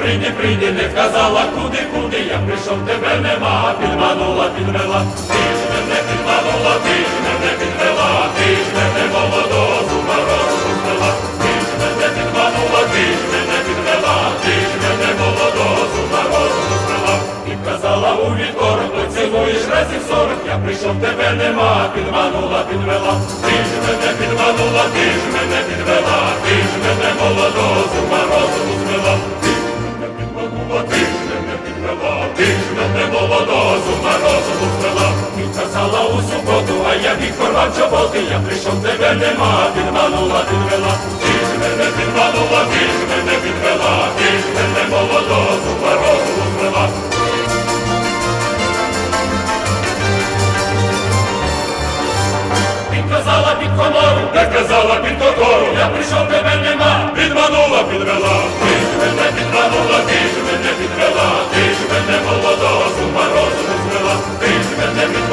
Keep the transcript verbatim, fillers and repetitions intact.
прийди, прийди, не вказала куди, куди, я прийшов, тебе нема, підманула, підвела, ти ж мене підманула, ти ж мене підвела, ти ж мене молодого морозу звела, ти ж мене підманула, ти ж мене підвела, ти ж мене молодого морозу звела, і вказала у вівторок, поцілуєш разів сорок, я прийшов, тебе нема, підманула, підвела, ти ж мене підманула, ти ж мене підвела, ти ж мене молодого морозу звела, ти ж мене підманула, ти ж мене підвела, ти ж мене молодого морозу звела, і вказала у суботу, а я біг порвав чоботи, я прийшов, тебе нема, підманула, підвела, ти ж мене підманула, ти ж мене підвела, ти ж мене молодого морозу звела. Підказала під комору, не казала під котору, я прийшов, тебе нема, підманула, підвела, ти ж мене підманула, ти ж мене підвела, ти ж мене молодого морозу звела, ти ж мене підвела.